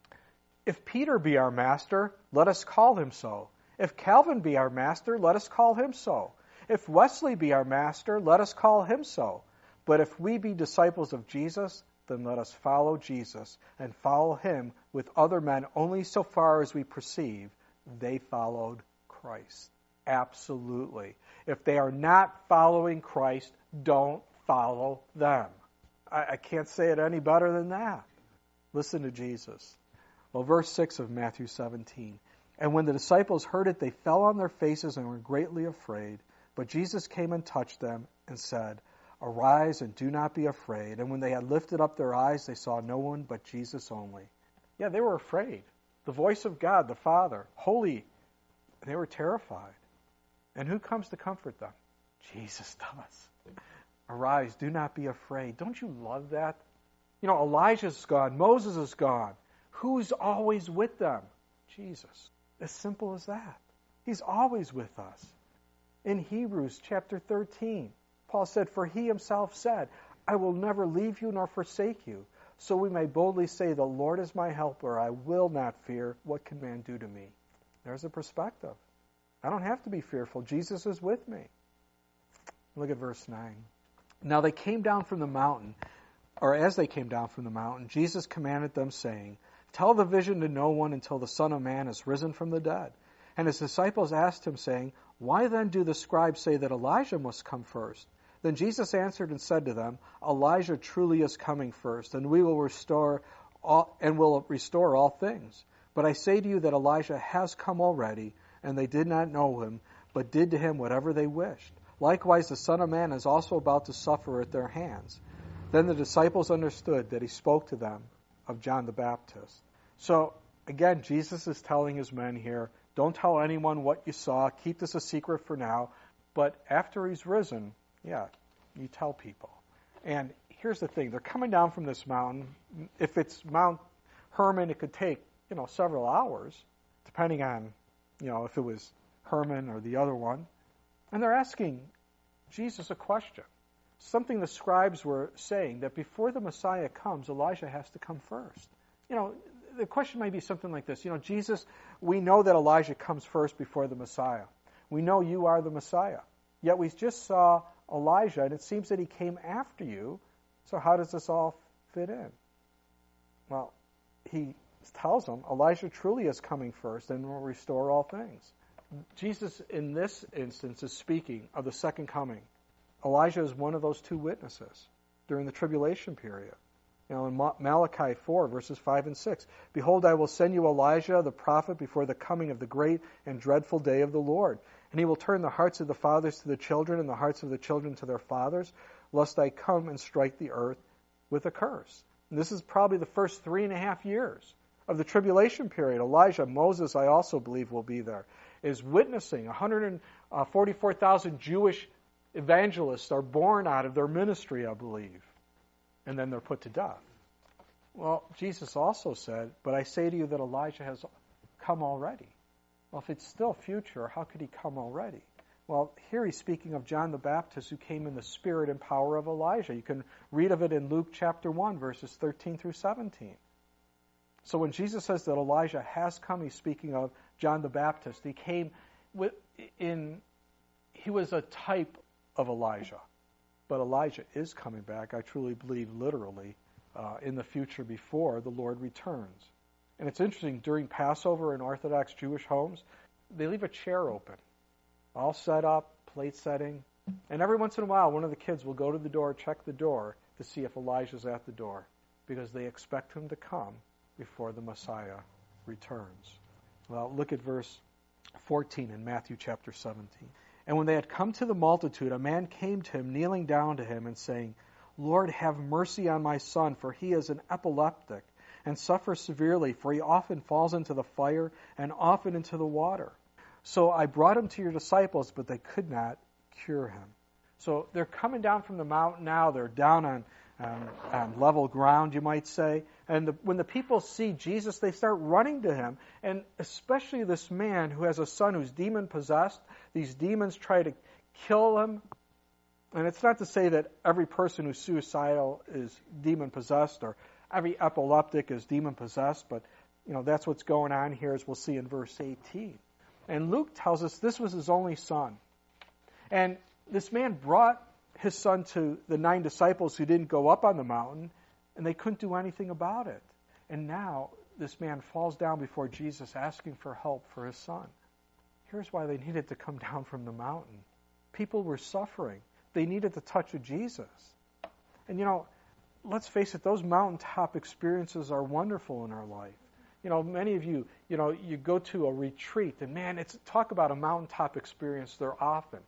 if Peter be our master, let us call him so. If Calvin be our master, let us call him so. If Wesley be our master, let us call him so. But if we be disciples of Jesus, then let us follow Jesus and follow him with other men only so far as we perceive they followed Christ. Absolutely. If they are not following Christ, don't follow them. I can't say it any better than that. Listen to Jesus. Well, verse 6 of Matthew 17. And when the disciples heard it, they fell on their faces and were greatly afraid. But Jesus came and touched them and said, arise and do not be afraid. And when they had lifted up their eyes, they saw no one but Jesus only. Yeah, they were afraid. The voice of God, the Father, holy. They were terrified. And who comes to comfort them? Jesus does. Arise, do not be afraid. Don't you love that? You know, Elijah's gone. Moses is gone. Who's always with them? Jesus. As simple as that. He's always with us. In Hebrews chapter 13, Paul said, for he himself said, I will never leave you nor forsake you. So we may boldly say, the Lord is my helper. I will not fear. What can man do to me? There's a perspective. I don't have to be fearful. Jesus is with me. Look at verse 9. Now they came down from the mountain, or as they came down from the mountain, Jesus commanded them, saying, tell the vision to no one until the Son of Man is risen from the dead. And his disciples asked him, saying, why then do the scribes say that Elijah must come first? Then Jesus answered and said to them, Elijah truly is coming first, and will restore all things. But I say to you that Elijah has come already, and they did not know him, but did to him whatever they wished. Likewise, the Son of Man is also about to suffer at their hands. Then the disciples understood that he spoke to them of John the Baptist. So, again, Jesus is telling his men here, don't tell anyone what you saw. Keep this a secret for now. But after he's risen, yeah, you tell people. And here's the thing. They're coming down from this mountain. If it's Mount Hermon, it could take, several hours, depending on, if it was Hermon or the other one. And they're asking Jesus a question. Something the scribes were saying, that before the Messiah comes, Elijah has to come first. The question might be something like this. Jesus, we know that Elijah comes first before the Messiah. We know you are the Messiah. Yet we just saw Elijah, and it seems that he came after you. So how does this all fit in? Well, he tells them Elijah truly is coming first and will restore all things. Jesus, in this instance, is speaking of the second coming. Elijah is one of those two witnesses during the tribulation period. In Malachi 4, verses 5 and 6, behold, I will send you Elijah, the prophet, before the coming of the great and dreadful day of the Lord. And he will turn the hearts of the fathers to the children and the hearts of the children to their fathers, lest I come and strike the earth with a curse. And this is probably the first 3.5 years of the tribulation period. Elijah, Moses, I also believe, will be there. is witnessing. 144,000 Jewish evangelists are born out of their ministry, I believe. And then they're put to death. Well, Jesus also said, but I say to you that Elijah has come already. Well, if it's still future, how could he come already? Well, here he's speaking of John the Baptist who came in the spirit and power of Elijah. You can read of it in Luke chapter 1, verses 13 through 17. So when Jesus says that Elijah has come, he's speaking of John the Baptist. He came he was a type of Elijah. But Elijah is coming back, I truly believe literally, in the future before the Lord returns. And it's interesting, during Passover in Orthodox Jewish homes, they leave a chair open, all set up, plate setting, and every once in a while one of the kids will go to the door, check the door, to see if Elijah's at the door, because they expect him to come before the Messiah returns. Well, look at verse 14 in Matthew chapter 17. And when they had come to the multitude, a man came to him, kneeling down to him and saying, Lord, have mercy on my son, for he is an epileptic and suffers severely, for he often falls into the fire and often into the water. So I brought him to your disciples, but they could not cure him. So they're coming down from the mountain now. They're down on level ground, you might say. And when the people see Jesus, they start running to him. And especially this man who has a son who's demon-possessed. These demons try to kill him. And it's not to say that every person who's suicidal is demon-possessed or every epileptic is demon-possessed, but that's what's going on here, as we'll see in verse 18. And Luke tells us this was his only son. And this man brought his son to the 9 disciples who didn't go up on the mountain, and they couldn't do anything about it. And now this man falls down before Jesus asking for help for his son. Here's why they needed to come down from the mountain. People were suffering. They needed the touch of Jesus. And let's face it, those mountaintop experiences are wonderful in our life. Many of you, you go to a retreat, and man, talk about a mountaintop experience. They're often.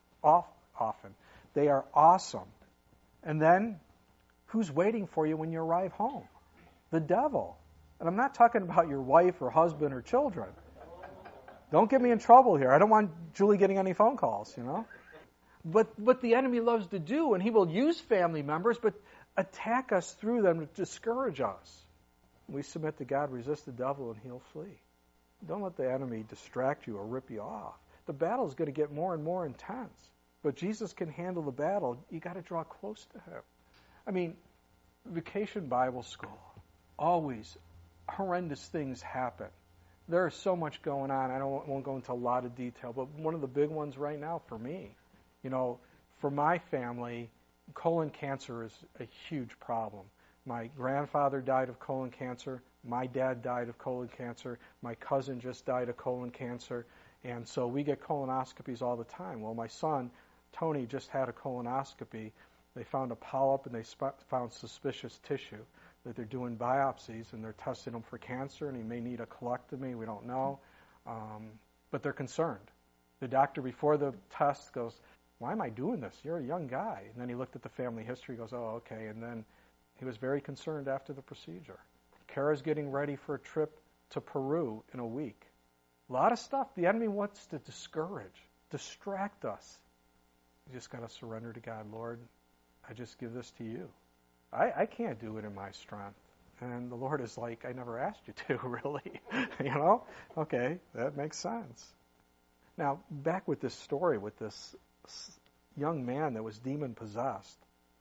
They are awesome. And then, who's waiting for you when you arrive home? The devil. And I'm not talking about your wife or husband or children. Don't get me in trouble here. I don't want Julie getting any phone calls, But what the enemy loves to do, and he will use family members, but attack us through them to discourage us. We submit to God, resist the devil, and he'll flee. Don't let the enemy distract you or rip you off. The battle is going to get more and more intense. But Jesus can handle the battle. You got to draw close to him. I mean, Vacation Bible School, always horrendous things happen. There is so much going on. I won't go into a lot of detail, but one of the big ones right now for me, for my family, colon cancer is a huge problem. My grandfather died of colon cancer. My dad died of colon cancer. My cousin just died of colon cancer. And so we get colonoscopies all the time. Well, my son, Tony, just had a colonoscopy. They found a polyp and they found suspicious tissue. That they're doing biopsies and they're testing him for cancer, and he may need a colectomy. We don't know. But they're concerned. The doctor before the test goes, why am I doing this? You're a young guy. And then he looked at the family history, goes, oh, okay. And then he was very concerned after the procedure. Kara's getting ready for a trip to Peru in a week. A lot of stuff the enemy wants to discourage, distract us. You just got to surrender to God. Lord, I just give this to you. I can't do it in my strength. And the Lord is like, I never asked you to, really. Okay, that makes sense. Now, back with this story, with this young man that was demon-possessed.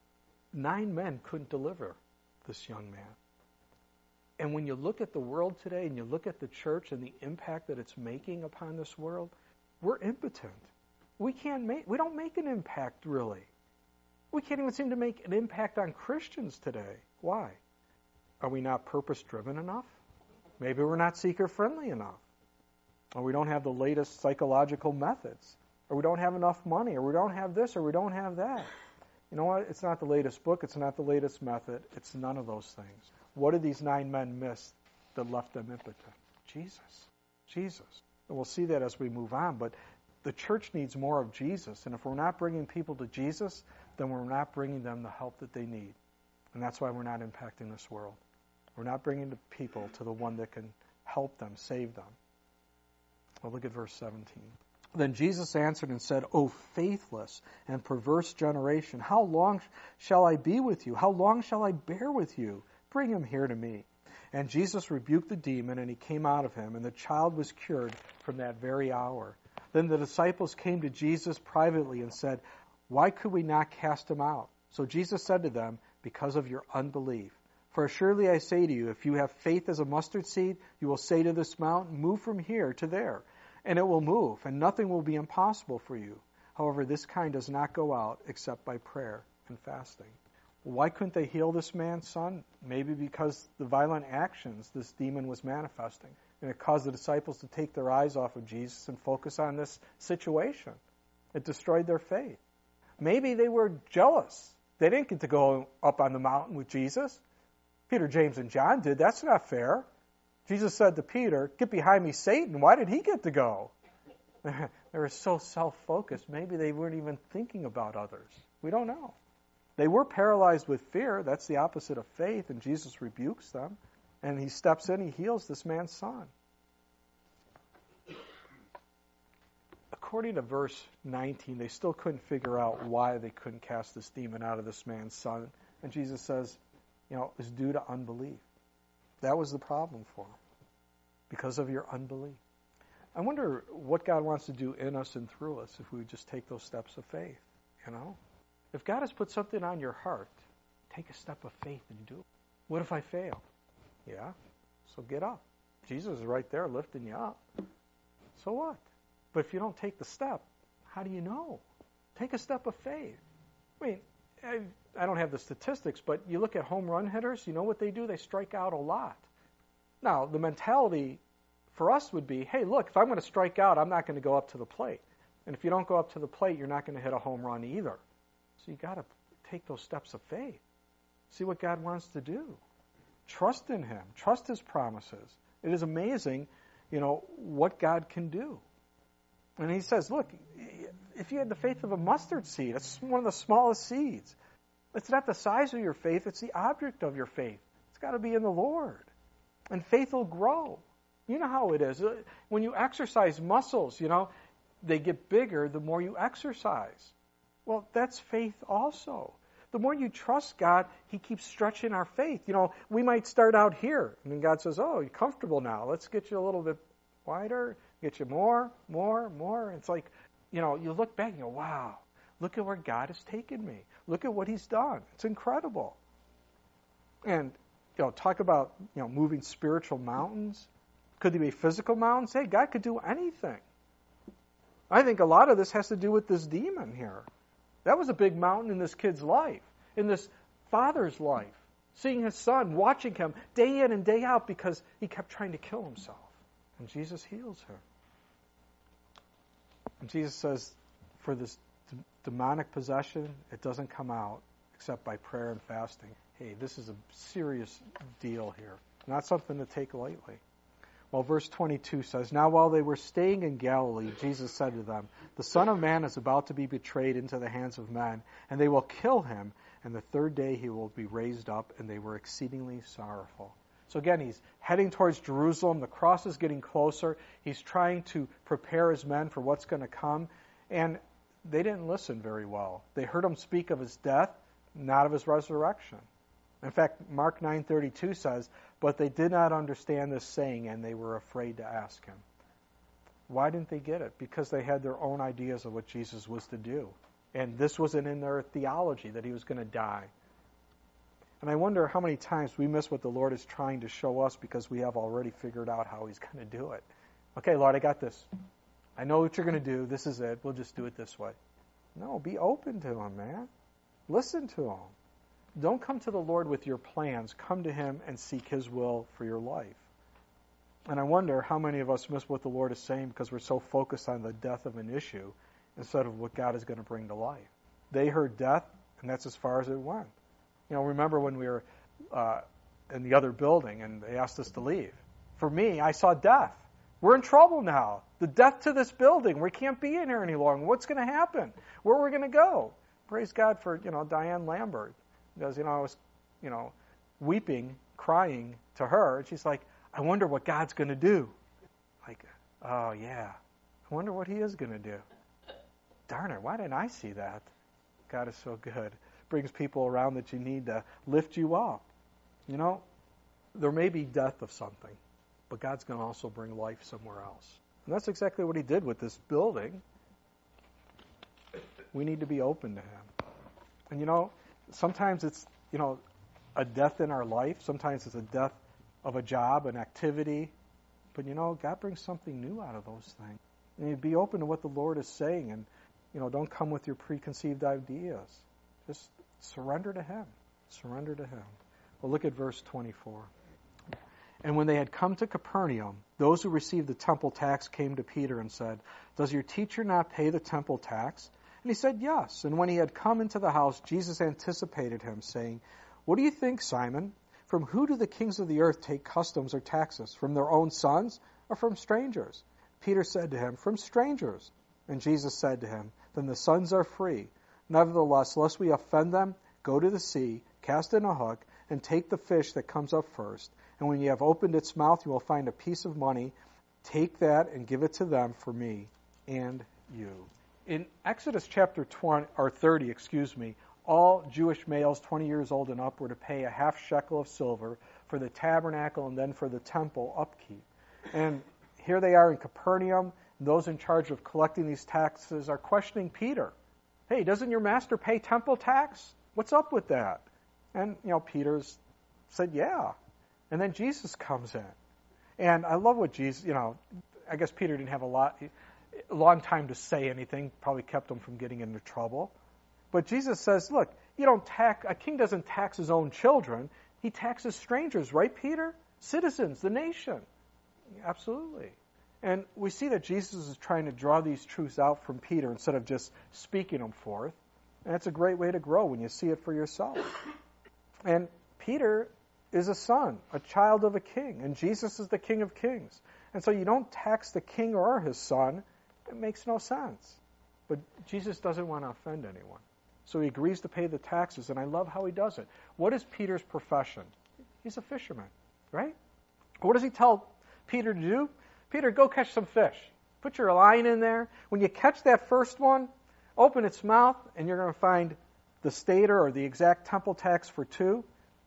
9 men couldn't deliver this young man. And when you look at the world today and you look at the church and the impact that it's making upon this world, we're impotent. We don't make an impact, really. We can't even seem to make an impact on Christians today. Why? Are we not purpose-driven enough? Maybe we're not seeker-friendly enough. Or we don't have the latest psychological methods. Or we don't have enough money. Or we don't have this, or we don't have that. You know what? It's not the latest book. It's not the latest method. It's none of those things. What did these 9 men miss that left them impotent? Jesus. And we'll see that as we move on. But the church needs more of Jesus. And if we're not bringing people to Jesus, then we're not bringing them the help that they need. And that's why we're not impacting this world. We're not bringing the people to the one that can help them, save them. Well, look at verse 17. Then Jesus answered and said, O faithless and perverse generation, how long shall I be with you? How long shall I bear with you? Bring him here to me. And Jesus rebuked the demon, and he came out of him, and the child was cured from that very hour. Then the disciples came to Jesus privately and said, Why could we not cast him out? So Jesus said to them, Because of your unbelief. For surely I say to you, if you have faith as a mustard seed, you will say to this mountain, Move from here to there, and it will move, and nothing will be impossible for you. However, this kind does not go out except by prayer and fasting. Why couldn't they heal this man's son? Maybe because the violent actions this demon was manifesting. And it caused the disciples to take their eyes off of Jesus and focus on this situation. It destroyed their faith. Maybe they were jealous. They didn't get to go up on the mountain with Jesus. Peter, James, and John did. That's not fair. Jesus said to Peter, Get behind me, Satan. Why did he get to go? They were so self-focused. Maybe they weren't even thinking about others. We don't know. They were paralyzed with fear. That's the opposite of faith, and Jesus rebukes them. And he steps in, he heals this man's son. According to verse 19, they still couldn't figure out why they couldn't cast this demon out of this man's son. And Jesus says, it was due to unbelief. That was the problem for them, because of your unbelief. I wonder what God wants to do in us and through us if we would just take those steps of faith, If God has put something on your heart, take a step of faith and do it. What if I fail? Yeah, so get up. Jesus is right there lifting you up. So what? But if you don't take the step, how do you know? Take a step of faith. I mean, I don't have the statistics, but you look at home run hitters, you know what they do? They strike out a lot. Now, the mentality for us would be, hey, look, if I'm going to strike out, I'm not going to go up to the plate. And if you don't go up to the plate, you're not going to hit a home run either. So you got to take those steps of faith. See what God wants to do. Trust in him. Trust his promises. It is amazing, what God can do. And he says, look, if you had the faith of a mustard seed, it's one of the smallest seeds. It's not the size of your faith, it's the object of your faith. It's got to be in the Lord. And faith will grow. You know how it is. When you exercise muscles, they get bigger the more you exercise. Well, that's faith also. The more you trust God, he keeps stretching our faith. We might start out here, and then God says, oh, you're comfortable now. Let's get you a little bit wider, get you more. It's like, you look back and you go, wow, look at where God has taken me. Look at what he's done. It's incredible. And, talk about, moving spiritual mountains. Could they be physical mountains? Hey, God could do anything. I think a lot of this has to do with this demon here. That was a big mountain in this kid's life, in this father's life, seeing his son, watching him day in and day out because he kept trying to kill himself. And Jesus heals him. And Jesus says, for this demonic possession, it doesn't come out except by prayer and fasting. Hey, this is a serious deal here. Not something to take lightly. Well, verse 22 says, Now while they were staying in Galilee, Jesus said to them, The Son of Man is about to be betrayed into the hands of men, and they will kill him, and the third day he will be raised up, and they were exceedingly sorrowful. So again, he's heading towards Jerusalem. The cross is getting closer. He's trying to prepare his men for what's going to come, and they didn't listen very well. They heard him speak of his death, not of his resurrection. In fact, Mark 9:32 says, But they did not understand this saying, and they were afraid to ask him. Why didn't they get it? Because they had their own ideas of what Jesus was to do. And this wasn't in their theology, that he was going to die. And I wonder how many times we miss what the Lord is trying to show us because we have already figured out how he's going to do it. Okay, Lord, I got this. I know what you're going to do. This is it. We'll just do it this way. No, be open to him, man. Listen to him. Don't come to the Lord with your plans. Come to him and seek his will for your life. And I wonder how many of us miss what the Lord is saying because we're so focused on the death of an issue instead of what God is going to bring to life. They heard death, and that's as far as it went. Remember when we were in the other building and they asked us to leave. For me, I saw death. We're in trouble now. The death to this building. We can't be in here any longer. What's going to happen? Where are we going to go? Praise God for, Diane Lambert. Because, I was, weeping, crying to her. And she's like, I wonder what God's going to do. Like, Oh, yeah. I wonder what he is going to do. Darn it, why didn't I see that? God is so good. Brings people around that you need to lift you up. You know, there may be death of something, but God's going to also bring life somewhere else. And that's exactly what he did with this building. We need to be open to him. And you know, sometimes it's, you know, a death in our life. Sometimes it's a death of a job, an activity. But you know, God brings something new out of those things. And you be open to what the Lord is saying, and you know, don't come with your preconceived ideas. Just surrender to him. Surrender to him. Well, look at verse 24. And when they had come to Capernaum, those who received the temple tax came to Peter and said, "Does your teacher not pay the temple tax?" And he said, "Yes." And when he had come into the house, Jesus anticipated him, saying, "What do you think, Simon? From who do the kings of the earth take customs or taxes? From their own sons or from strangers?" Peter said to him, "From strangers." And Jesus said to him, "Then the sons are free. Nevertheless, lest we offend them, go to the sea, cast in a hook, and take the fish that comes up first. And when you have opened its mouth, you will find a piece of money. Take that and give it to them for me and you." In Exodus chapter 30, all Jewish males 20 years old and up were to pay a half shekel of silver for the tabernacle and then for the temple upkeep. And here they are in Capernaum. Those in charge of collecting these taxes are questioning Peter. "Hey, doesn't your master pay temple tax? What's up with that?" And, you know, Peter's said, "Yeah." And then Jesus comes in. And I love what Jesus, you know, I guess Peter didn't have a long time to say anything, probably kept him from getting into trouble. But Jesus says, look, a king doesn't tax his own children. He taxes strangers, right, Peter? Citizens, the nation. Absolutely. And we see that Jesus is trying to draw these truths out from Peter instead of just speaking them forth. And it's a great way to grow when you see it for yourself. And Peter is a son, a child of a king, and Jesus is the King of Kings. And so you don't tax the king or his son. It makes no sense. But Jesus doesn't want to offend anyone. So he agrees to pay the taxes, and I love how he does it. What is Peter's profession? He's a fisherman, right? What does he tell Peter to do? "Peter, go catch some fish. Put your line in there. When you catch that first one, open its mouth, and you're going to find the stater or the exact temple tax for 2,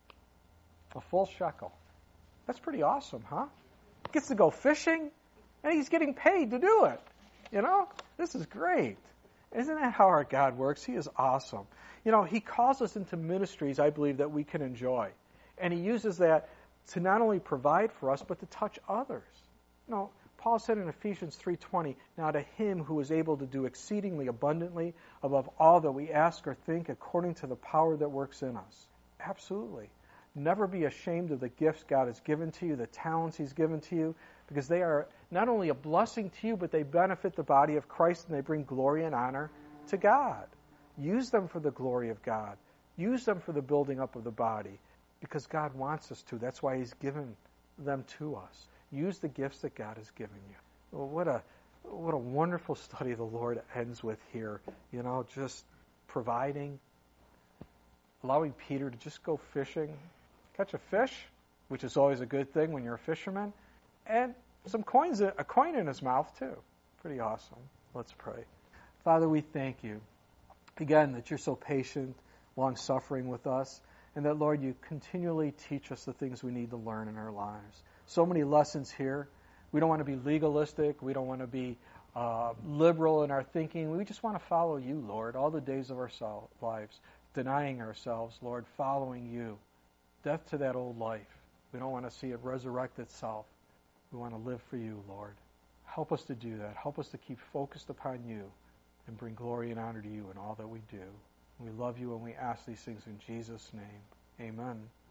a full shekel." That's pretty awesome, huh? Gets to go fishing, and he's getting paid to do it. You know, this is great. Isn't that how our God works? He is awesome. You know, he calls us into ministries, I believe, that we can enjoy. And he uses that to not only provide for us, but to touch others. You know, Paul said in Ephesians 3:20, "Now to him who is able to do exceedingly abundantly above all that we ask or think according to the power that works in us." Absolutely. Never be ashamed of the gifts God has given to you, the talents he's given to you, because they are not only a blessing to you, but they benefit the body of Christ and they bring glory and honor to God. Use them for the glory of God. Use them for the building up of the body, because God wants us to. That's why he's given them to us. Use the gifts that God has given you. Well, what a wonderful study the Lord ends with here. You know, just providing, allowing Peter to just go fishing, catch a fish, which is always a good thing when you're a fisherman, and a coin in his mouth too. Pretty awesome. Let's pray. Father, we thank you again that you're so patient, long-suffering with us, and that, Lord, you continually teach us the things we need to learn in our lives. So many lessons here. We don't want to be legalistic. We don't want to be liberal in our thinking. We just want to follow you, Lord, all the days of our lives, denying ourselves, Lord, following you. Death to that old life. We don't want to see it resurrect itself. We want to live for you, Lord. Help us to do that. Help us to keep focused upon you and bring glory and honor to you in all that we do. We love you and we ask these things in Jesus' name. Amen.